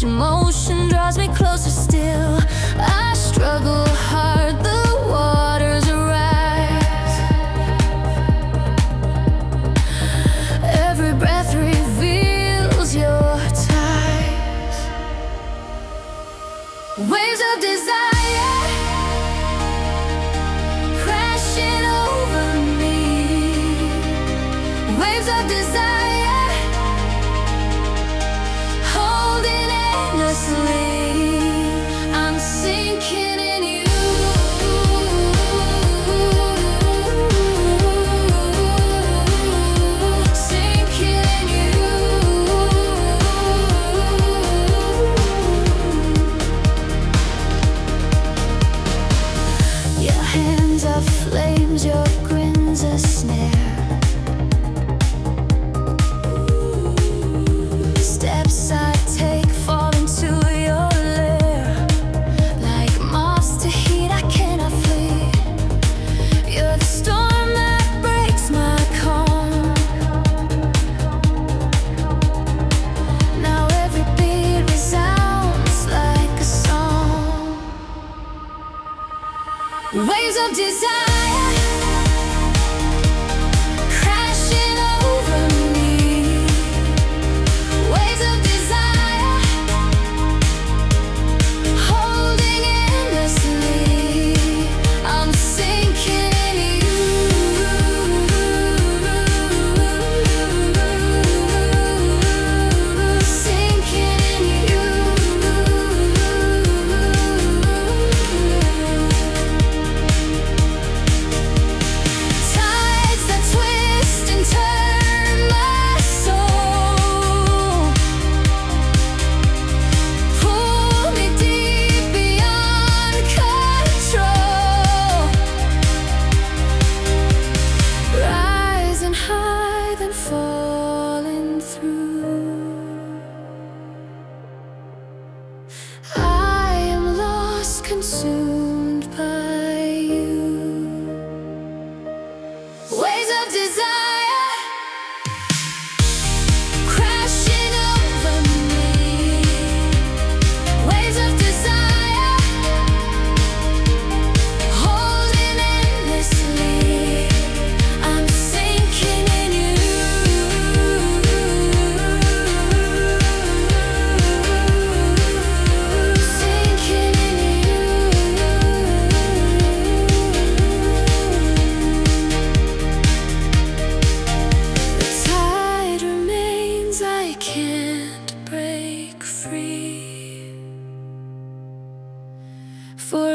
motion draws me closer still. I struggle hard, the waters rise. Every breath reveals your ties. Waves of desire crashing over me. Waves of desire holding endlessly. I'm sinking in you. Sinking in you. Your hands are flames, your grin's a snare. Steps I take fall into your lair. Like moths to heat, I cannot flee. You're the storm that breaks my calm. Now every beat resounds like a song. Waves of desire crashing over me. Waves of desire holding endlessly. I'm sinking in you. Sinking in you. Tides that twist and turn my soul. Pull me deep beyond control. Rising high, then falling through. I am lost, consumed by you. Waves of desire crashing over me. Waves of desire holding endlessly. I'm sinking in you. Sinking in you. The tide remains, I can't break free. For